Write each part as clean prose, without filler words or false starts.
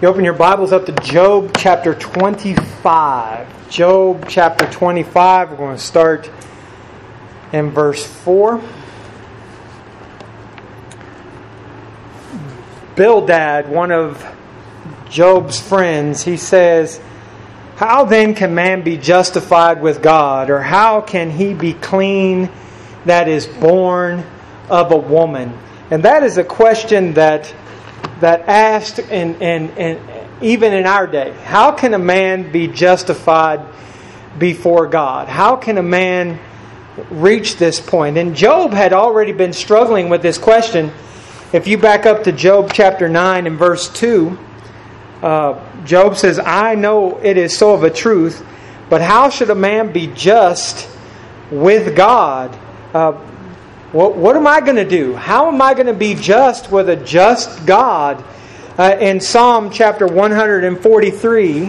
You open your Bibles up to Job chapter 25. Job chapter 25. We're going to start in verse 4. Bildad, one of Job's friends, he says, "How then can man be justified with God? Or how can he be clean that is born of a woman?" And that is a question that asked and even in our day. How can a man be justified before God? How can a man reach this point? And Job had already been struggling with this question. If you back up to Job chapter 9 and verse 2, Job says, "I know it is so of a truth, but how should a man be just with God?" What am I going to do? How am I going to be just with a just God? In Psalm chapter 143,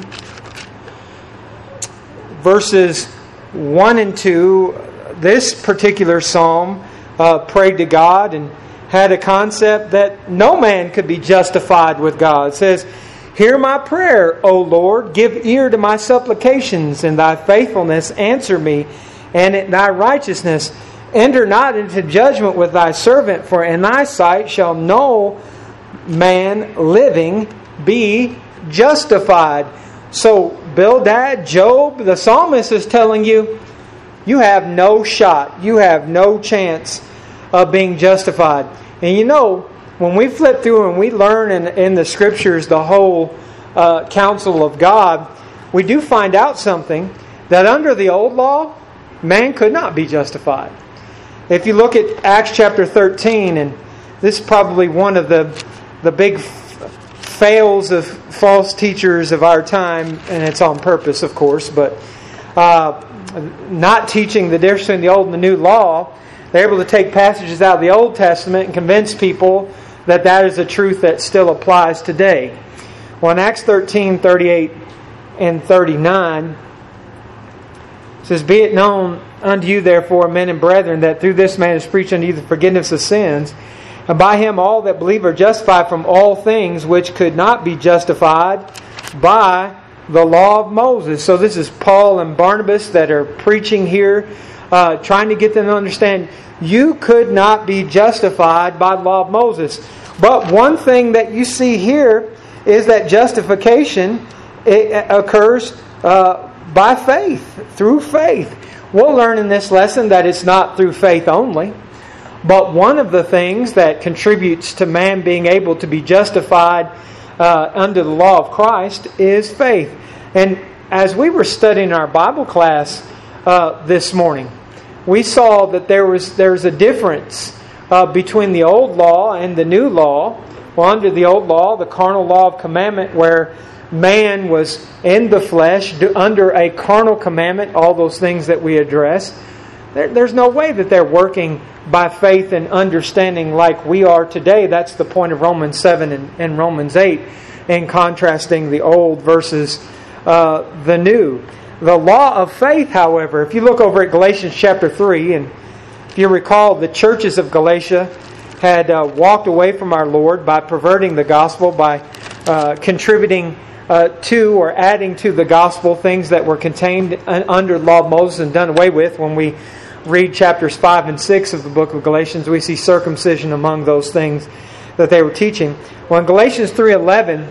verses 1 and 2, this particular psalm prayed to God and had a concept that no man could be justified with God. It says, "Hear my prayer, O Lord, give ear to my supplications, in thy faithfulness answer me, and in thy righteousness enter not into judgment with thy servant, for in thy sight shall no man living be justified." So Bildad, Job, the psalmist is telling you, you have no shot. You have no chance of being justified. And you know, when we flip through and we learn in the Scriptures the whole counsel of God, we do find out something, that under the old law, man could not be justified. If you look at Acts chapter 13, and this is probably one of the big fails of false teachers of our time, and it's on purpose, of course, but not teaching the difference between the old and the new law. They're able to take passages out of the Old Testament and convince people that that is a truth that still applies today. Well, in Acts 13, 38 and 39, it says, "Be it known unto you, therefore, men and brethren, that through this man is preached unto you the forgiveness of sins. And by him all that believe are justified from all things which could not be justified by the law of Moses." So this is Paul and Barnabas that are preaching here, trying to get them to understand you could not be justified by the law of Moses. But one thing that you see here is that justification occurs by faith, through faith. We'll learn in this lesson that it's not through faith only. But one of the things that contributes to man being able to be justified under the law of Christ is faith. And as we were studying our Bible class this morning, we saw that there's a difference between the old law and the new law. Well, under the old law, the carnal law of commandment, where man was in the flesh under a carnal commandment, all those things that we address, there's no way that they're working by faith and understanding like we are today. That's the point of Romans 7 and Romans 8 in contrasting the old versus the new. The law of faith, however, if you look over at Galatians chapter 3, and if you recall, the churches of Galatia had walked away from our Lord by perverting the gospel, by contributing to or adding to the gospel things that were contained under the law of Moses and done away with. When we read chapters 5 and 6 of the book of Galatians, we see circumcision among those things that they were teaching. Well, in Galatians 3:11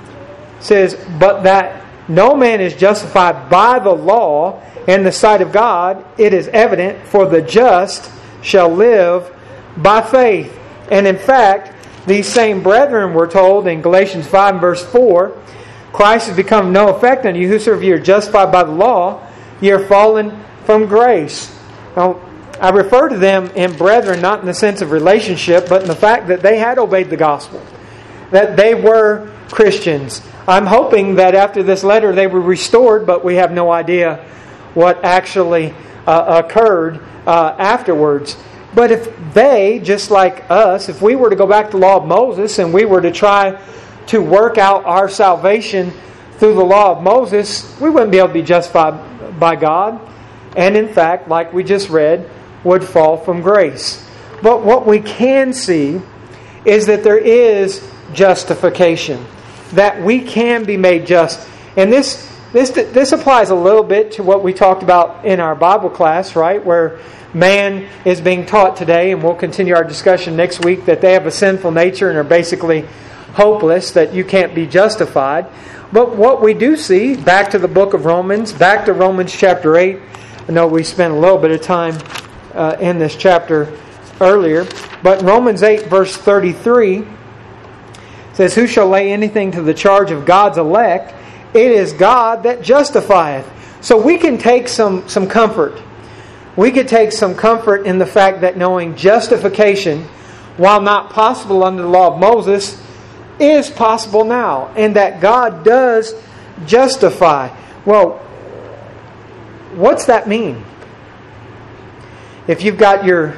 says, "But that no man is justified by the law in the sight of God, it is evident, for the just shall live by faith." And in fact, these same brethren were told in Galatians 5 verse 4, "Christ has become of no effect unto you, whosoever ye are justified by the law, ye are fallen from grace." Now, I refer to them in brethren not in the sense of relationship, but in the fact that they had obeyed the gospel, that they were Christians. I'm hoping that after this letter they were restored, but we have no idea what actually occurred afterwards. But if they, just like us, if we were to go back to the law of Moses and we were to try to work out our salvation through the law of Moses, we wouldn't be able to be justified by God. And in fact, like we just read, would fall from grace. But what we can see is that there is justification. that we can be made just. And this applies a little bit to what we talked about in our Bible class, right? Where man is being taught today, and we'll continue our discussion next week, that they have a sinful nature and are basically hopeless, that you can't be justified. But what we do see, back to the book of Romans, back to Romans chapter 8. I know we spent a little bit of time in this chapter earlier. But in Romans 8 verse 33 says, "Who shall lay anything to the charge of God's elect? It is God that justifieth." So we can take some comfort. We could take some comfort in the fact that knowing justification, while not possible under the law of Moses, is possible now. And that God does justify. Well, what's that mean? If you've got your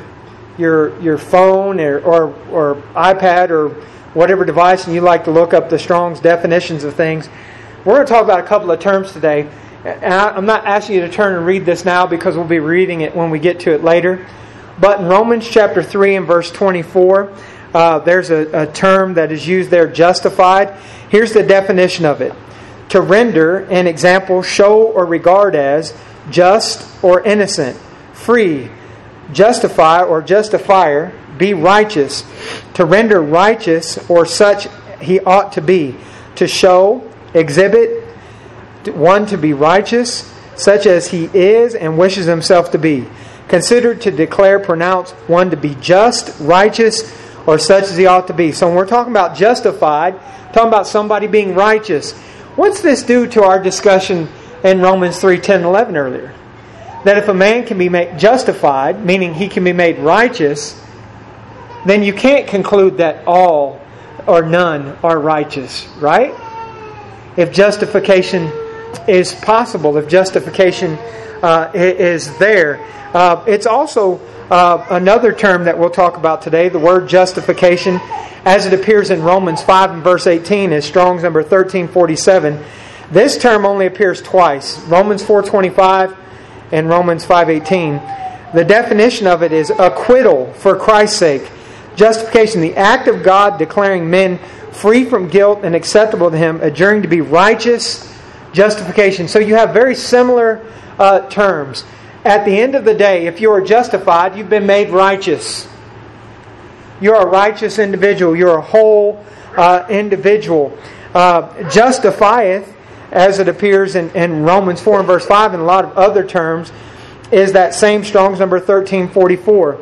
phone or iPad or whatever device and you like to look up the Strong's definitions of things, we're going to talk about a couple of terms today. And I'm not asking you to turn and read this now because we'll be reading it when we get to it later. But in Romans chapter 3 and verse 24, there's a term that is used there, justified. Here's the definition of it. To render an example, show or regard as just or innocent, free, justify or justifier, be righteous. To render righteous or such he ought to be. To show, exhibit, one to be righteous, such as he is and wishes himself to be. Considered to declare, pronounce one to be just, righteous, or such as he ought to be. So when we're talking about justified, talking about somebody being righteous, what's this do to our discussion in Romans 3, 10, 11 earlier? That if a man can be made justified, meaning he can be made righteous, then you can't conclude that all or none are righteous, right? If justification is possible, if justification is there. It's also another term that we'll talk about today, the word justification, as it appears in Romans 5 and verse 18, is Strong's number 1347. This term only appears twice, Romans 4:25 and Romans 5:18. The definition of it is acquittal for Christ's sake. Justification, the act of God declaring men free from guilt and acceptable to Him, adjuring to be righteous. Justification. So you have very similar terms. At the end of the day, if you are justified, you've been made righteous. You're a righteous individual. You're a whole individual. Justifieth, as it appears in Romans 4 and verse 5 and a lot of other terms, is that same Strong's number 1344.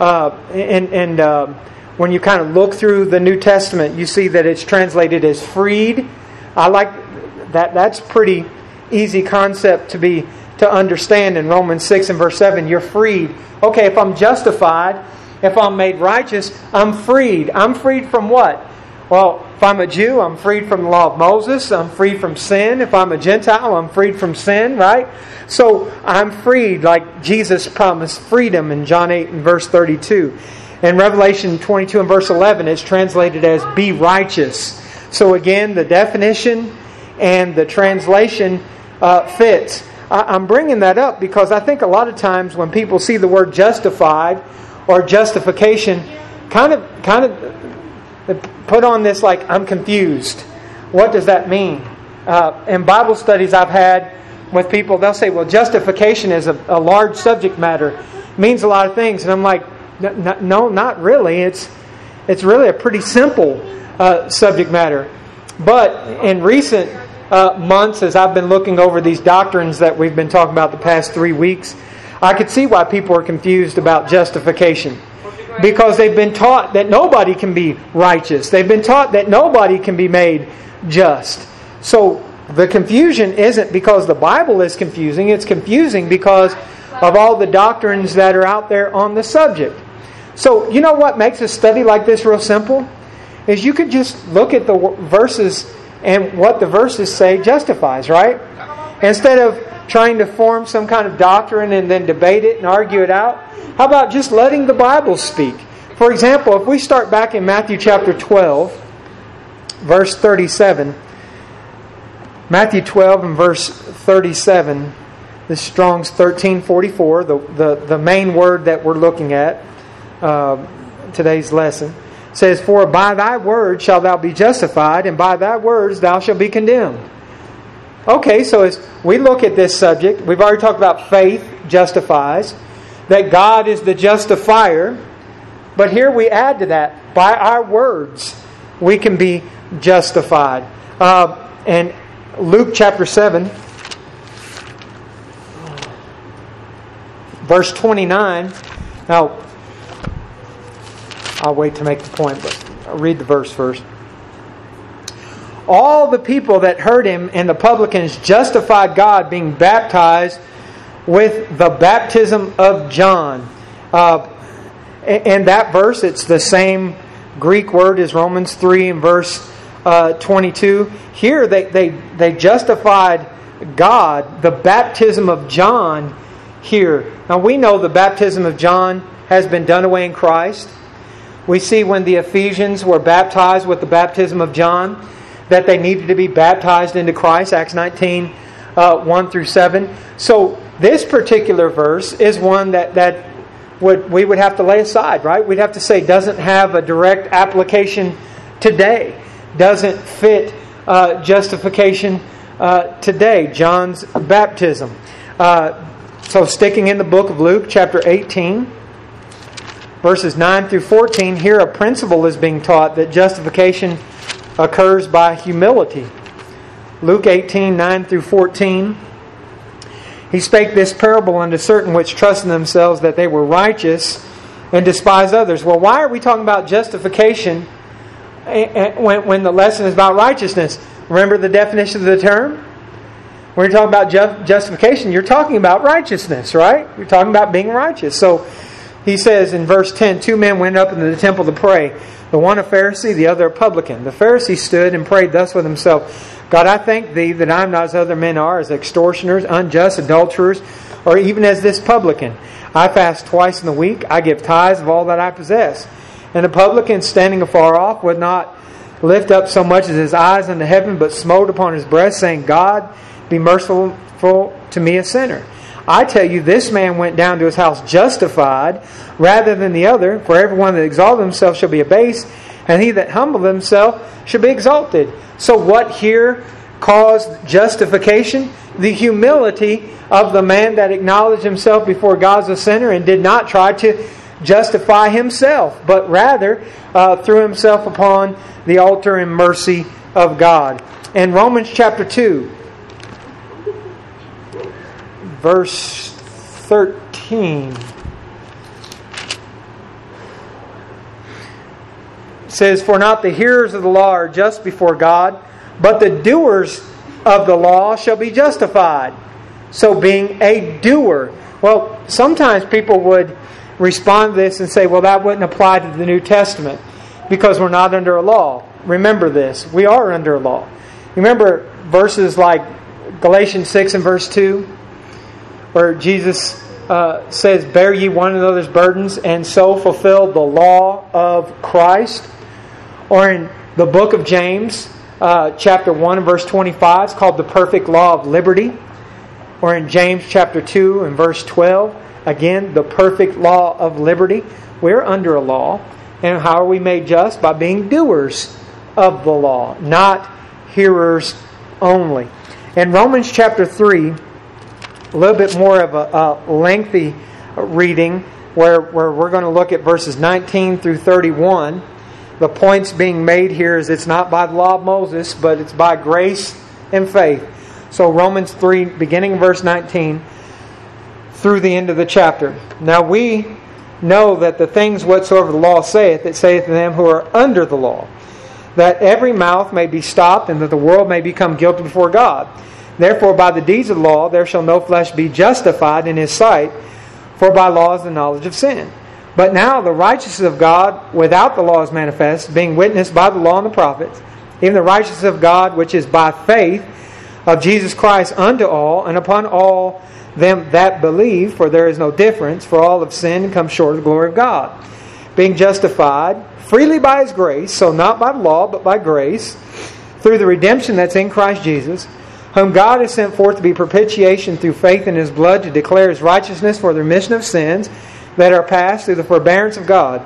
When you kind of look through the New Testament, you see that it's translated as freed. I like that. That's pretty easy concept to understand in Romans 6 and verse 7. You're freed. Okay, if I'm justified, if I'm made righteous, I'm freed. I'm freed from what? Well, if I'm a Jew, I'm freed from the law of Moses. I'm freed from sin. If I'm a Gentile, I'm freed from sin, right? So I'm freed like Jesus promised freedom in John 8 and verse 32. In Revelation 22 and verse 11, it's translated as be righteous. So again, the definition and the translation fits. I'm bringing that up because I think a lot of times when people see the word justified or justification, kind of put on this like, I'm confused. What does that mean? In Bible studies I've had with people, they'll say, well, justification is a large subject matter. It means a lot of things. And I'm like, no, not really. It's really a pretty simple subject matter. But in recent months, as I've been looking over these doctrines that we've been talking about the past 3 weeks, I could see why people are confused about justification. Because they've been taught that nobody can be righteous. They've been taught that nobody can be made just. So the confusion isn't because the Bible is confusing. It's confusing because of all the doctrines that are out there on the subject. So you know what makes a study like this real simple? Is you could just look at the verses, and what the verses say justifies, right? Instead of trying to form some kind of doctrine and then debate it and argue it out, how about just letting the Bible speak? For example, if we start back in Matthew chapter 12, verse 37. Matthew 12 and verse 37. This is Strong's 1344, the main word that we're looking at today's lesson. It says, for by thy word shalt thou be justified, and by thy words thou shalt be condemned. Okay, so as we look at this subject, we've already talked about faith justifies, that God is the justifier. But here we add to that, by our words, we can be justified. And Luke chapter 7, verse 29. Now, I'll wait to make the point, but I'll read the verse first. All the people that heard him and the publicans justified God, being baptized with the baptism of John. And that verse, it's the same Greek word as Romans 3 and verse 22. Here they justified God, the baptism of John here. Now we know the baptism of John has been done away in Christ. We see when the Ephesians were baptized with the baptism of John that they needed to be baptized into Christ, Acts 19, 1 through 7. So this particular verse is one that we would have to lay aside, right? We'd have to say doesn't have a direct application today. Doesn't fit justification today, John's baptism. So sticking in the book of Luke, chapter 18, verses 9 through 14, here a principle is being taught that justification occurs by humility. Luke 18, 9 through 14. He spake this parable unto certain which trusted themselves that they were righteous and despised others. Well, why are we talking about justification when the lesson is about righteousness? Remember the definition of the term? When you're talking about justification, you're talking about righteousness, right? You're talking about being righteous. So he says in verse 10, 2 men went up into the temple to pray, the one a Pharisee, the other a publican. The Pharisee stood and prayed thus with himself, God, I thank Thee that I am not as other men are, as extortioners, unjust, adulterers, or even as this publican. I fast twice in the week. I give tithes of all that I possess. And the publican, standing afar off, would not lift up so much as his eyes unto heaven, but smote upon his breast, saying, God, be merciful to me, a sinner. I tell you, this man went down to his house justified rather than the other. For everyone that exalted himself shall be abased, and he that humbled himself shall be exalted. So what here caused justification? The humility of the man that acknowledged himself before God as a sinner and did not try to justify himself, but rather threw himself upon the altar in mercy of God. In Romans chapter 2, verse 13, says, for not the hearers of the law are just before God, but the doers of the law shall be justified. So being a doer. Well, sometimes people would respond to this and say, well, that wouldn't apply to the New Testament because we're not under a law. Remember this. We are under a law. Remember verses like Galatians 6 and verse 2, where Jesus says, bear ye one another's burdens and so fulfill the law of Christ. Or in the book of James, chapter 1 and verse 25, it's called the perfect law of liberty. Or in James chapter 2 and verse 12, again, the perfect law of liberty. We're under a law. And how are we made just? By being doers of the law, not hearers only. In Romans chapter 3, a little bit more of a lengthy reading where we're going to look at verses 19 through 31. The points being made here is it's not by the law of Moses, but it's by grace and faith. So Romans 3, beginning verse 19, through the end of the chapter. Now we know that the things whatsoever the law saith, it saith to them who are under the law, that every mouth may be stopped, and that the world may become guilty before God. Therefore by the deeds of the law there shall no flesh be justified in His sight, for by law is the knowledge of sin. But now the righteousness of God without the law is manifest, being witnessed by the law and the prophets, even the righteousness of God which is by faith of Jesus Christ unto all, and upon all them that believe, for there is no difference, for all have sinned and come short of the glory of God, being justified freely by His grace, so not by the law, but by grace, through the redemption that's in Christ Jesus, whom God has sent forth to be propitiation through faith in His blood, to declare His righteousness for the remission of sins that are past through the forbearance of God,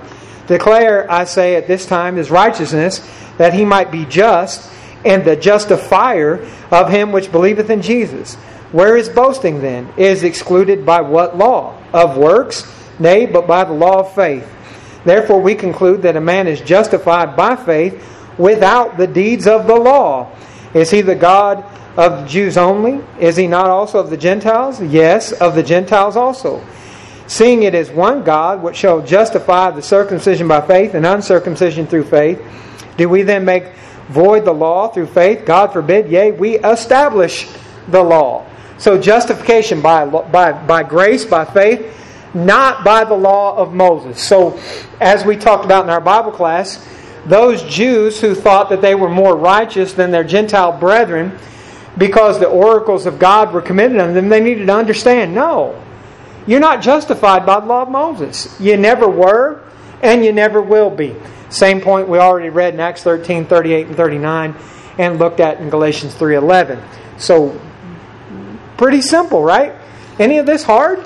Declare, I say, at this time his righteousness, that he might be just, and the justifier of him which believeth in Jesus. Where is boasting then? Is excluded by what law? Of works? Nay, but by the law of faith. Therefore we conclude that a man is justified by faith without the deeds of the law. Is he the God of the Jews only? Is he not also of the Gentiles? Yes, of the Gentiles also. Seeing it is one God, which shall justify the circumcision by faith and uncircumcision through faith, do we then make void the law through faith? God forbid. Yea, we establish the law. So justification by grace, by faith, not by the law of Moses. So as we talked about in our Bible class, those Jews who thought that they were more righteous than their Gentile brethren because the oracles of God were committed on them, they needed to understand, no, you're not justified by the law of Moses. You never were, and you never will be. Same point we already read in Acts 13, 38 and 39, and looked at in Galatians 3:11. So, pretty simple, right? Any of this hard?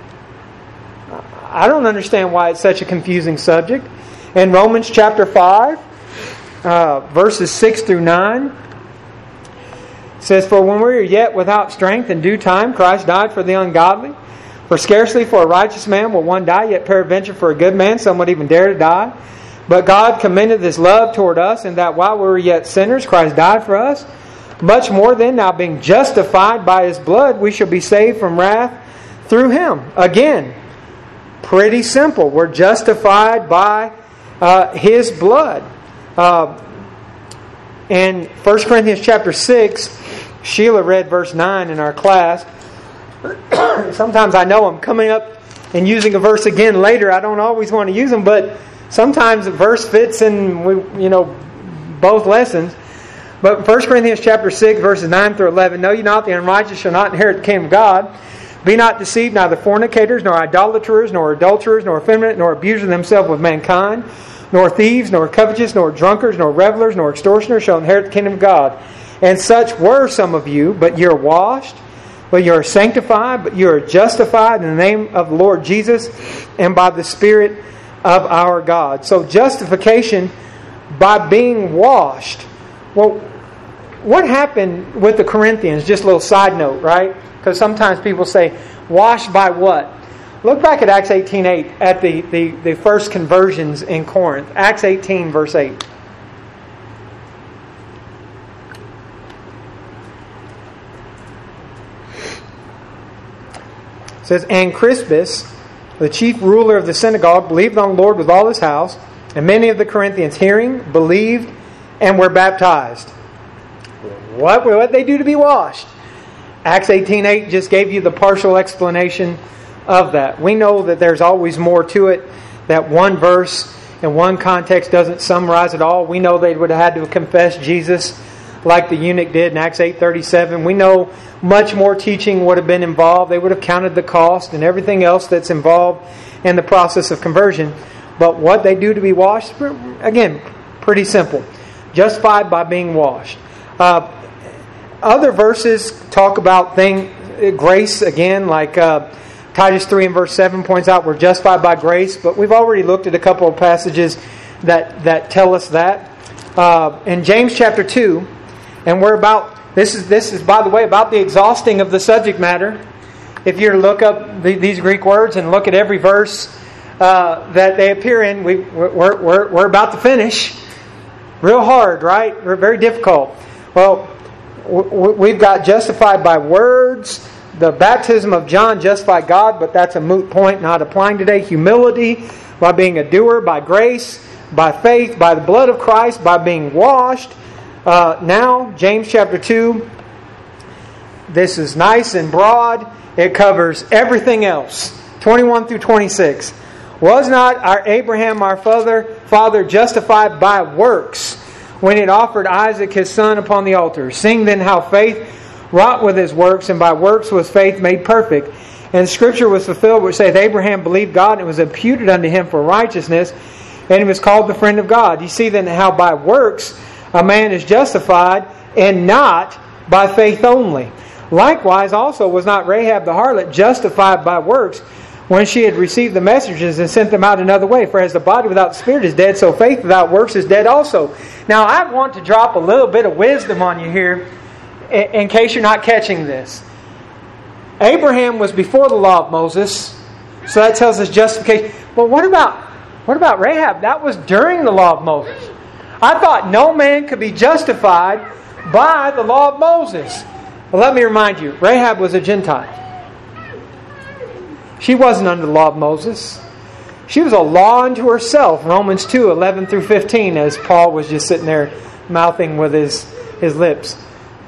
I don't understand why it's such a confusing subject. In Romans chapter 5, verses 6 through 9, it says, For when we were yet without strength, in due time Christ died for the ungodly. For scarcely for a righteous man will one die, yet peradventure for a good man some would even dare to die. But God commended His love toward us, in that while we were yet sinners, Christ died for us. Much more then, now being justified by His blood, we shall be saved from wrath through Him. Again, pretty simple. We're justified by His blood. In 1 Corinthians chapter 6, Sheila read verse 9 in our class. Sometimes I know I'm coming up and using a verse again later. I don't always want to use them, but sometimes a verse fits in both lessons. But 1 Corinthians chapter 6, verses 9 through 11, Know ye not the unrighteous shall not inherit the kingdom of God? Be not deceived, neither fornicators, nor idolaters, nor adulterers, nor effeminate, nor abusers themselves with mankind, nor thieves, nor covetous, nor drunkards, nor revelers, nor extortioners shall inherit the kingdom of God. And such were some of you, but you're washed, but you are sanctified, but you are justified in the name of the Lord Jesus and by the Spirit of our God. So justification by being washed. Well, what happened with the Corinthians? Just a little side note, right? Because sometimes people say, washed by what? Look back at Acts 18:8 at the first conversions in Corinth. Acts 18, verse 8. It says, And Crispus, the chief ruler of the synagogue, believed on the Lord with all his house, and many of the Corinthians hearing, believed, and were baptized. What would they do to be washed? Acts 18:8 just gave you the partial explanation of that. We know that there's always more to it, that one verse in one context doesn't summarize it all. We know they would have had to confess Jesus like the eunuch did in Acts 8:37. We know much more teaching would have been involved. They would have counted the cost and everything else that's involved in the process of conversion. But what they do to be washed, again, pretty simple. Justified by being washed. Other verses talk about grace again, like Titus 3 and verse 7 points out we're justified by grace. But we've already looked at a couple of passages that tell us that. In James chapter 2, and we're about this is by the way about the exhausting of the subject matter. If you look up these Greek words and look at every verse that they appear in, we're about to finish. Real hard, right? Very difficult. Well, we've got justified by words. The baptism of John justified God, but that's a moot point, not applying today. Humility, by being a doer, by grace, by faith, by the blood of Christ, by being washed. Now, James chapter 2, this is nice and broad. It covers everything else. 21 through 26. Was not our Abraham, our father justified by works when he had offered Isaac his son upon the altar? Seeing then how faith wrought with his works, and by works was faith made perfect. And Scripture was fulfilled, which saith, Abraham believed God, and it was imputed unto him for righteousness, and he was called the friend of God. You see then how by works a man is justified, and not by faith only. Likewise also was not Rahab the harlot justified by works, when she had received the messages and sent them out another way. For as the body without the spirit is dead, so faith without works is dead also. Now I want to drop a little bit of wisdom on you here, in case you're not catching this. Abraham was before the law of Moses, so that tells us justification. But what about Rahab? That was during the law of Moses. I thought no man could be justified by the law of Moses. Well, let me remind you, Rahab was a Gentile. She wasn't under the law of Moses. She was a law unto herself. Romans 2, 11 through 15, as Paul was just sitting there mouthing with his lips.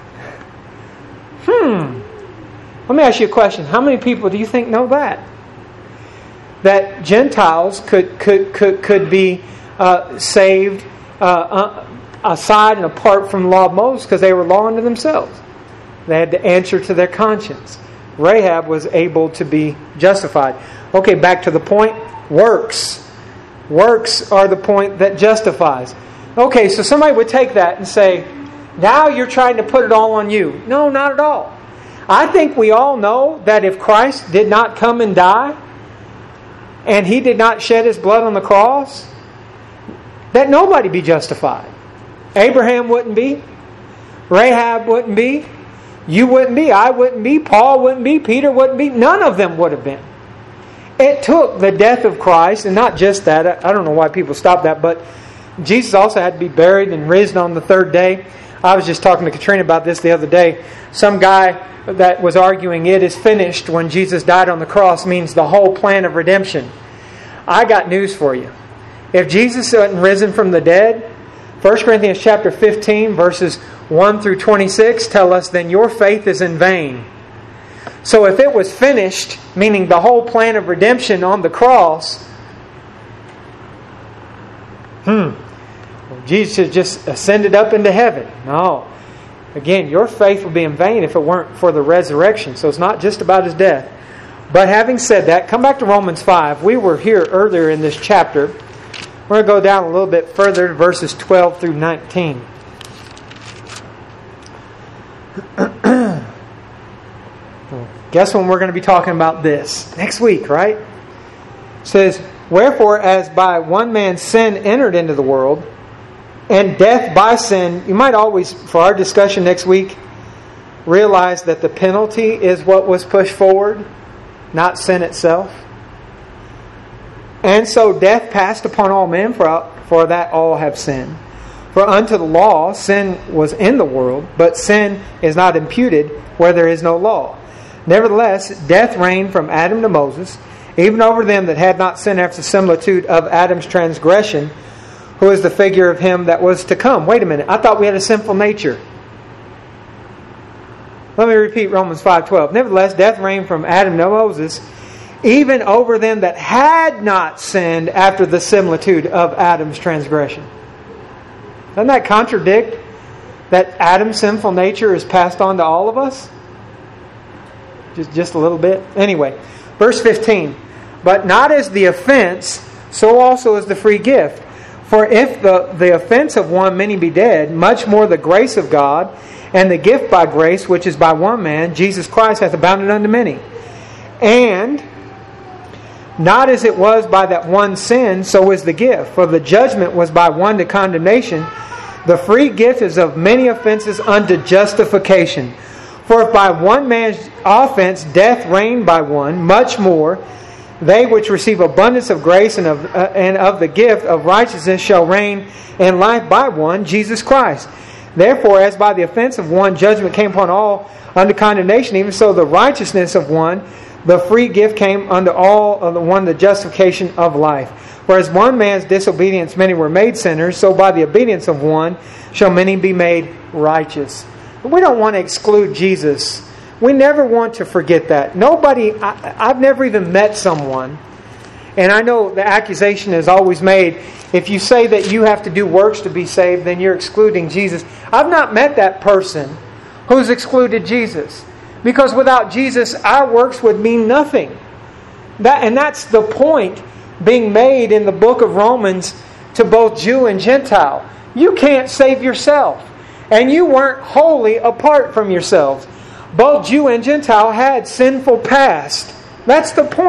Let me ask you a question. How many people do you think know that? That Gentiles could be saved aside and apart from the law of Moses because they were law unto themselves. They had to answer to their conscience. Rahab was able to be justified. Okay, back to the point. Works. Works are the point that justifies. Okay, so somebody would take that and say, now you're trying to put it all on you. No, not at all. I think we all know that if Christ did not come and die, and He did not shed His blood on the cross, that nobody be justified. Abraham wouldn't be. Rahab wouldn't be. You wouldn't be. I wouldn't be. Paul wouldn't be. Peter wouldn't be. None of them would have been. It took the death of Christ, and not just that. I don't know why people stop that, but Jesus also had to be buried and risen on the third day. I was just talking to Katrina about this the other day. Some guy that was arguing it is finished when Jesus died on the cross means the whole plan of redemption. I got news for you. If Jesus hadn't risen from the dead, 1 Corinthians chapter 15 verses 1 through 26 tell us, then your faith is in vain. So if it was finished, meaning the whole plan of redemption on the cross, Jesus had just ascended up into heaven. No. Again, your faith would be in vain if it weren't for the resurrection. So it's not just about His death. But having said that, come back to Romans 5. We were here earlier in this chapter. We're going to go down a little bit further to verses 12 through 19. Guess when we're going to be talking about this? Next week, right? It says, wherefore, as by one man sin entered into the world, and death by sin, you might always, for our discussion next week, realize that the penalty is what was pushed forward, not sin itself. And so death passed upon all men, for that all have sinned. For unto the law sin was in the world, but sin is not imputed where there is no law. Nevertheless, death reigned from Adam to Moses, even over them that had not sinned after the similitude of Adam's transgression, who is the figure of him that was to come. Wait a minute, I thought we had a sinful nature. Let me repeat Romans 5:12. Nevertheless, death reigned from Adam to Moses, even over them that had not sinned after the similitude of Adam's transgression. Doesn't that contradict that Adam's sinful nature is passed on to all of us? Just a little bit. Anyway, verse 15. But not as the offense, so also is the free gift. For if the offense of one many be dead, much more the grace of God, and the gift by grace, which is by one man, Jesus Christ, hath abounded unto many. And not as it was by that one sin, so is the gift. For the judgment was by one to condemnation. The free gift is of many offenses unto justification. For if by one man's offense death reigned by one, much more they which receive abundance of grace and of the gift of righteousness shall reign in life by one, Jesus Christ. Therefore, as by the offense of one judgment came upon all unto condemnation, even so the righteousness of one, the free gift came unto all of the one, the justification of life. Whereas one man's disobedience many were made sinners, so by the obedience of one shall many be made righteous. But we don't want to exclude Jesus. We never want to forget that. I've never even met someone, and I know the accusation is always made, if you say that you have to do works to be saved, then you're excluding Jesus. I've not met that person who's excluded Jesus. Because without Jesus, our works would mean nothing. And that's the point being made in the book of Romans to both Jew and Gentile. You can't save yourself. And you weren't wholly apart from yourselves. Both Jew and Gentile had sinful past. That's the point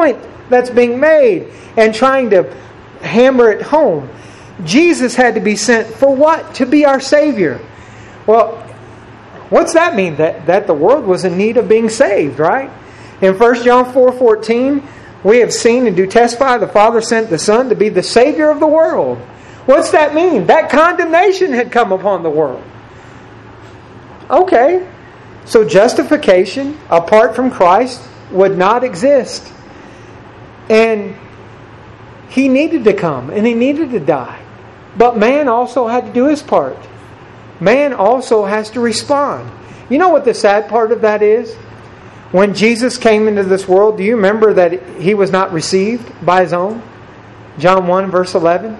that's being made and trying to hammer it home. Jesus had to be sent for what? To be our Savior. Well, what's that mean? That the world was in need of being saved, right? In 1 John 4:14, we have seen and do testify the Father sent the Son to be the Savior of the world. What's that mean? That condemnation had come upon the world. Okay, so justification apart from Christ would not exist. And He needed to come and He needed to die. But man also had to do his part. Man also has to respond. You know what the sad part of that is? When Jesus came into this world, do you remember that He was not received by His own? John 1 verse 11.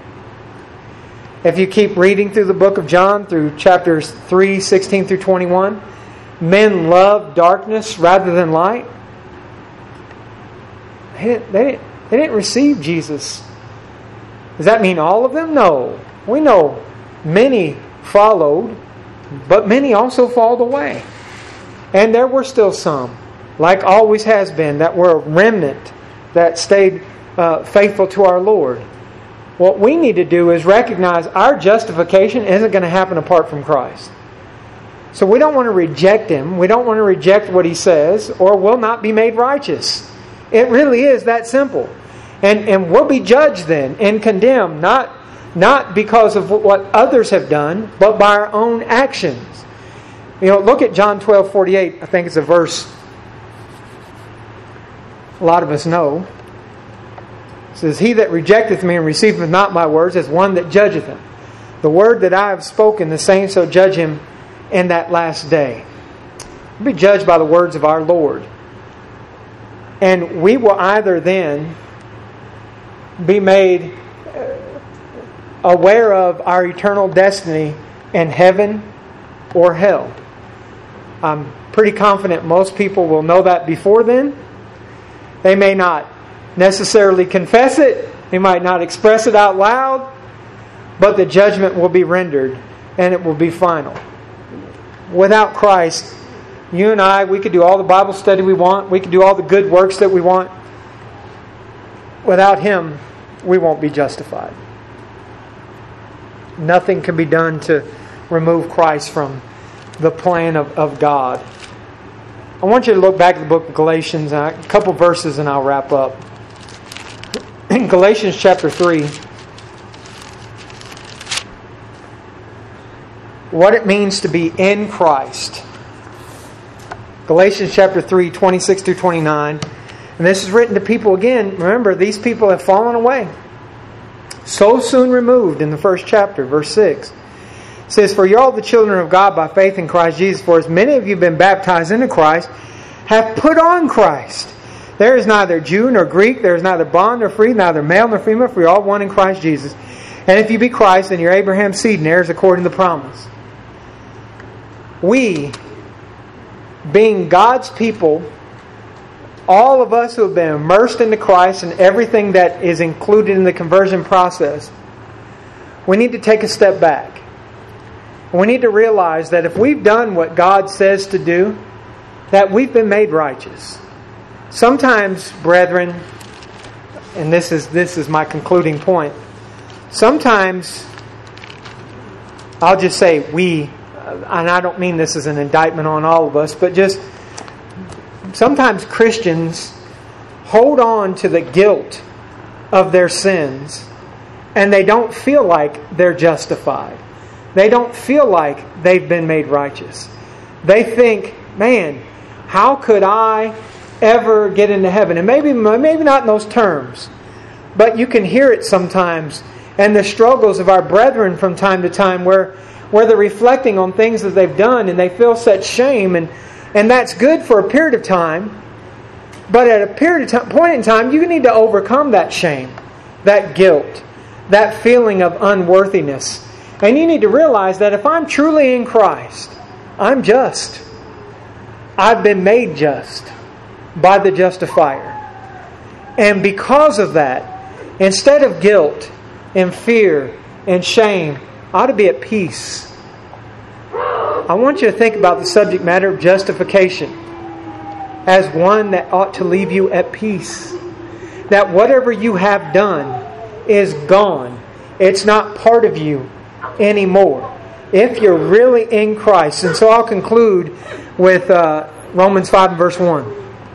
If you keep reading through the book of John, through chapters 3, 16 through 21, men love darkness rather than light. They didn't receive Jesus. Does that mean all of them? No. We know many followed, but many also falled away. And there were still some, like always has been, that were a remnant that stayed faithful to our Lord. What we need to do is recognize our justification isn't going to happen apart from Christ. So we don't want to reject Him. We don't want to reject what He says, or we'll not be made righteous. It really is that simple. And we'll be judged then and condemned, not because of what others have done, but by our own actions. You know, look at John 12:48. I think it's a verse a lot of us know. It says, "He that rejecteth me and receiveth not my words is one that judgeth him. The word that I have spoken, the same shall judge him in that last day." We'll be judged by the words of our Lord. And we will either then be made aware of our eternal destiny in heaven or hell. I'm pretty confident most people will know that before then. They may not necessarily confess it. They might not express it out loud. But the judgment will be rendered and it will be final. Without Christ, you and I, we could do all the Bible study we want. We could do all the good works that we want. Without Him, we won't be justified. Nothing can be done to remove Christ from the plan of God. I want you to look back at the book of Galatians, a couple verses, and I'll wrap up. In Galatians chapter 3, what it means to be in Christ. Galatians chapter 3, 26 through 29. And this is written to people again. Remember, these people have fallen away. So soon removed in the first chapter, verse 6. It says, "For you're all the children of God by faith in Christ Jesus. For as many of you have been baptized into Christ, have put on Christ. There is neither Jew nor Greek, there is neither bond nor free, neither male nor female, for you're all one in Christ Jesus. And if you be Christ, then you're Abraham's seed and heirs according to the promise." We, being God's people, all of us who have been immersed into Christ and everything that is included in the conversion process, we need to take a step back. We need to realize that if we've done what God says to do, that we've been made righteous. Sometimes, brethren, and this is my concluding point, sometimes, I'll just say we, and I don't mean this as an indictment on all of us, but just sometimes Christians hold on to the guilt of their sins and they don't feel like they're justified. They don't feel like they've been made righteous. They think, man, how could I ever get into heaven? And maybe not in those terms, but you can hear it sometimes. And the struggles of our brethren from time to time where they're reflecting on things that they've done and they feel such shame, and that's good for a period of time. But at a point in time, you need to overcome that shame, that guilt, that feeling of unworthiness. And you need to realize that if I'm truly in Christ, I'm just. I've been made just by the justifier. And because of that, instead of guilt and fear and shame, I ought to be at peace. I want you to think about the subject matter of justification as one that ought to leave you at peace. that whatever you have done is gone. It's not part of you anymore. If you're really in Christ. And so I'll conclude with Romans 5 and verse 1.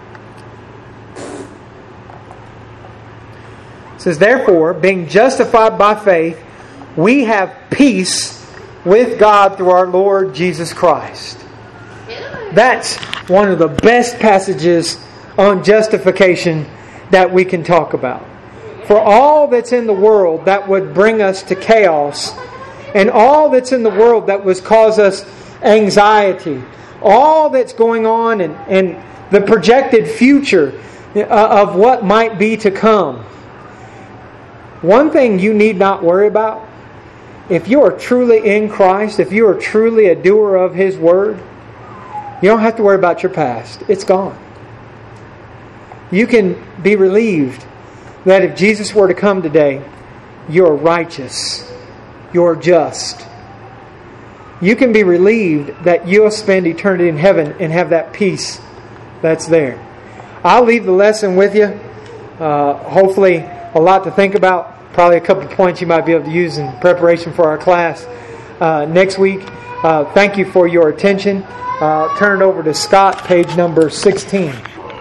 It says, therefore, being justified by faith, we have peace with God through our Lord Jesus Christ. That's one of the best passages on justification that we can talk about. For all that's in the world that would bring us to chaos, and all that's in the world that would cause us anxiety, all that's going on and the projected future of what might be to come. One thing you need not worry about, if you are truly in Christ, if you are truly a doer of His Word, you don't have to worry about your past. It's gone. You can be relieved that if Jesus were to come today, you're righteous. You're just. You can be relieved that you'll spend eternity in heaven and have that peace that's there. I'll leave the lesson with you. Hopefully a lot to think about. Probably a couple of points you might be able to use in preparation for our class next week. Thank you for your attention. Turn it over to Scott, page number 16.